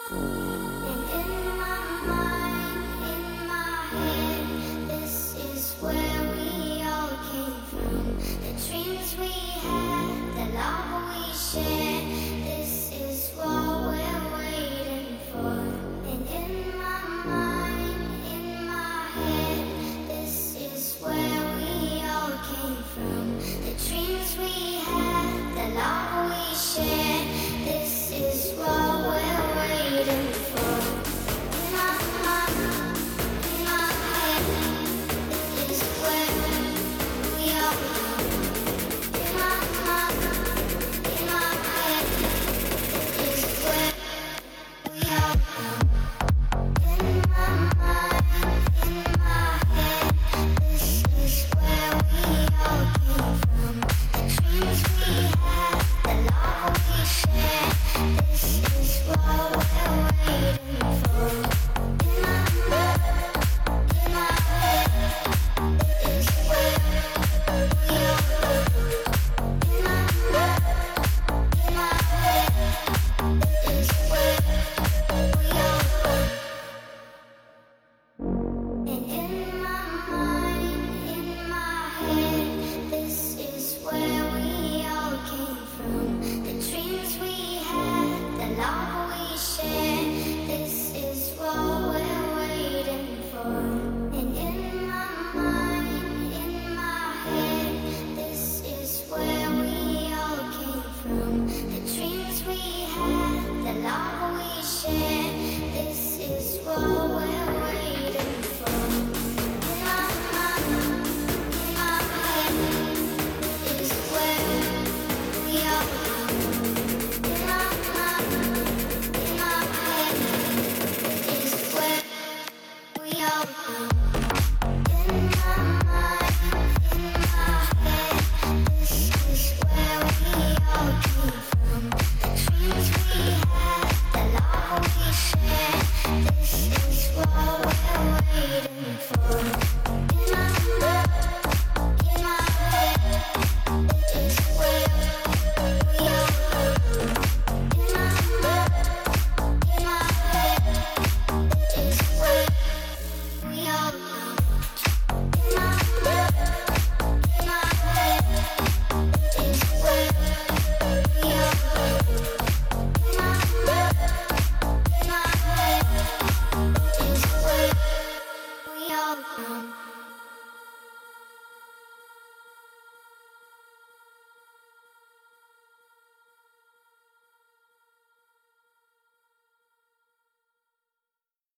And in my mind, in my head, this is where we all came from. The dreams we had, the love we shared, this is what we're waiting for. And in my mind, in my head, this is where we all came from. The dreams we had, the love we shared, this is what we're waiting for. In my mind, in my head, this is where we all come. In my mind, in my head, this is where we all come. In my mind, in my head, this is where we all came from. The dreams we had, the love we shared, this is what we're waiting for. In my mind, in my head, this is where we all come. In my mind, in my head, this is where we all come. And in my mind, in my head, this is where we all came from. The dreams we had, the love